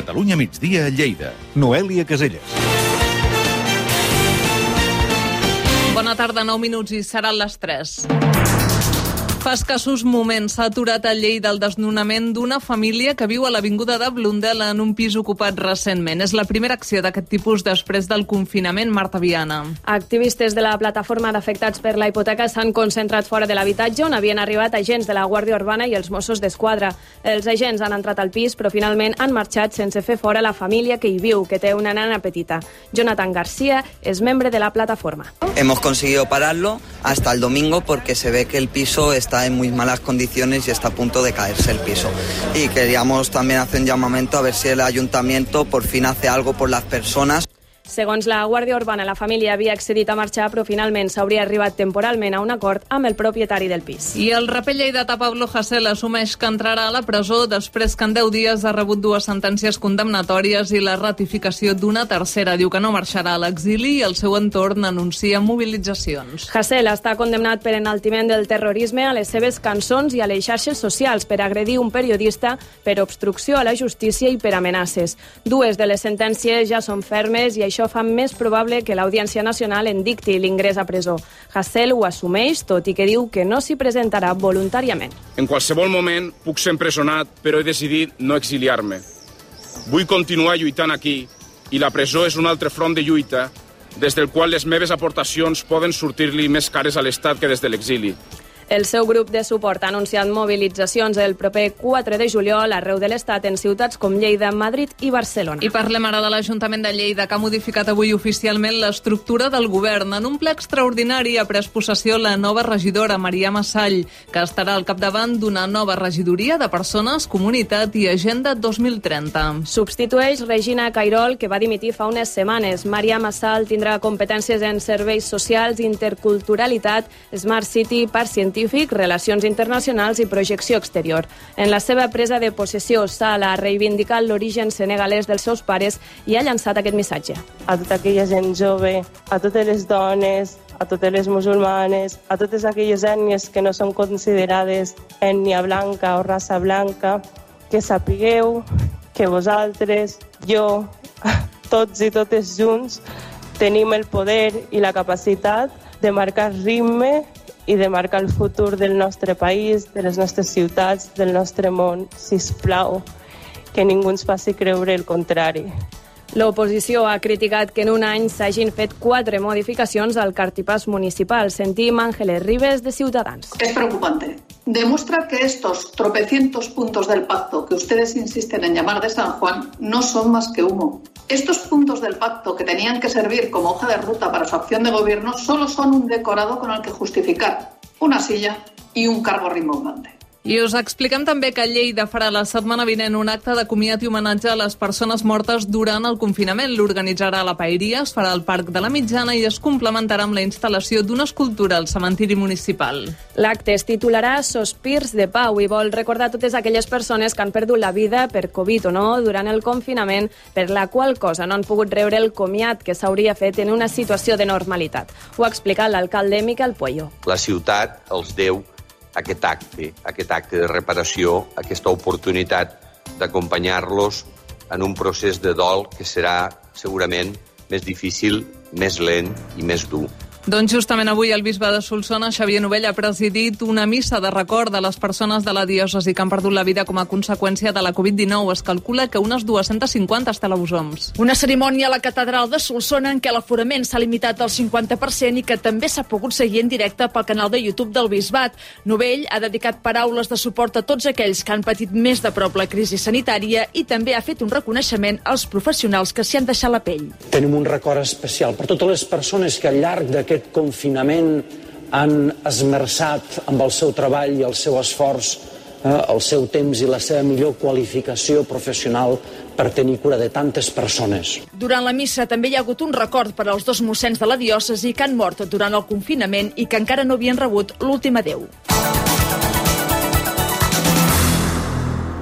Catalunya migdia a Lleida. Noèlia Caselles. Bona tarda, 9 minuts i seran les 3. Fa escassos moments s'ha aturat a Lleida el desnonament d'una família que viu a l'avinguda de Blundell en un pis ocupat recentment. És la primera acció d'aquest tipus després del confinament, Marta Viana. Activistes de la plataforma d'afectats per la hipoteca s'han concentrat fora de l'habitatge on havien arribat agents de la Guàrdia Urbana i els Mossos d'Esquadra. Els agents han entrat al pis, però finalment han marxat sense fer fora la família que hi viu, que té una nana petita. Jonathan García és membre de la plataforma. Hemos conseguido pararlo hasta el domingo porque se ve que el piso está en muy malas condiciones y está a punto de caerse el piso. Y queríamos también hacer un llamamiento a ver si el ayuntamiento por fin hace algo por las personas. Segons la Guàrdia Urbana, la família havia accedit a marxar, però finalment s'hauria arribat temporalment a un acord amb el propietari del pis. I el raper lleidatà Pablo Hasél assumeix que entrarà a la presó després que en 10 dies ha rebut 2 sentències condemnatòries i la ratificació d'una tercera. Diu que no marxarà a l'exili i el seu entorn anuncia mobilitzacions. Hasél està condemnat per enaltiment del terrorisme a les seves cançons i a les xarxes socials, per agredir un periodista, per obstrucció a la justícia i per amenaces. 2 de les sentències ja són fermes i això fa més probable que l'Audiència Nacional en dicti l'ingrés a presó. Hasél ho assumeix, tot i que diu que no s'hi presentarà voluntàriament. En qualsevol moment puc ser empresonat, però he decidit no exiliar-me. Vull continuar lluitant aquí i la presó és un altre front de lluita des del qual les meves aportacions poden sortir-li més cares a l'Estat que des de l'exili. El seu grup de suport ha anunciat mobilitzacions el proper 4 de juliol arreu de l'Estat en ciutats com Lleida, Madrid i Barcelona. I parlem ara de l'Ajuntament de Lleida, que ha modificat avui oficialment l'estructura del govern. En un ple extraordinari ha pres possessió la nova regidora, Maria Massall, que estarà al capdavant d'una nova regidoria de Persones, Comunitat i Agenda 2030. Substitueix Regina Cairol, que va dimitir fa unes setmanes. Maria Massall tindrà competències en serveis socials, interculturalitat, Smart City, Parc Científic, relacions internacionals i projecció exterior. En la seva presa de possessió, Sala ha reivindicat l'origen senegalès dels seus pares i ha llançat aquest missatge. A tota aquella gent jove, a totes les dones, a totes les musulmanes, a totes aquelles ètnies que no són considerades ètnia blanca o raça blanca, que sapigueu que vosaltres, jo, tots i totes junts, tenim el poder i la capacitat de marcar ritme i de marcar el futur del nostre país, de les nostres ciutats, del nostre món. Sisplau, que ningú ens faci creure el contrari. L'oposició ha criticat que en un any s'hagin fet 4 modificacions al cartipàs municipal. Sentim Ángeles Ribes, de Ciudadanos. Es preocupante. Demuestra que estos tropecientos puntos del pacto que ustedes insisten en llamar de San Juan no son más que humo. Estos puntos del pacto que tenían que servir como hoja de ruta para su acción de gobierno solo son un decorado con el que justificar una silla y un cargo rimbombante. I us expliquem també que Lleida farà la setmana vinent un acte de comiat i homenatge a les persones mortes durant el confinament. L'organitzarà la Paeria, es farà al Parc de la Mitjana i es complementarà amb la instal·lació d'una escultura al cementiri municipal. L'acte es titularà Sospirs de Pau i vol recordar totes aquelles persones que han perdut la vida per Covid o no durant el confinament, per la qual cosa no han pogut rebre el comiat que s'hauria fet en una situació de normalitat. Ho ha explicat l'alcalde Miquel Pueyo. La ciutat els deu aquest acte de reparació, aquesta oportunitat d'acompanyar-los en un procés de dol que serà segurament més difícil, més lent i més dur. Doncs justament avui el bisbe de Solsona, Xavier Novell, ha presidit una missa de record de les persones de la diòcesi que han perdut la vida com a conseqüència de la Covid-19. Es calcula que unes 250 talausons. Una cerimònia a la catedral de Solsona en què l'aforament s'ha limitat al 50% i que també s'ha pogut seguir en directe pel canal de YouTube del bisbat. Novell ha dedicat paraules de suport a tots aquells que han patit més de prop la crisi sanitària i també ha fet un reconeixement als professionals que s'hi han deixat la pell. Tenim un record especial per totes les persones que al llarg d'aquest confinament han esmerçat amb el seu treball i el seu esforç, el seu temps i la seva millor qualificació professional per tenir cura de tantes persones. Durant la missa també hi ha hagut un record per als 2 mossens de la diòcesi que han mort durant el confinament i que encara no havien rebut l'últim adéu.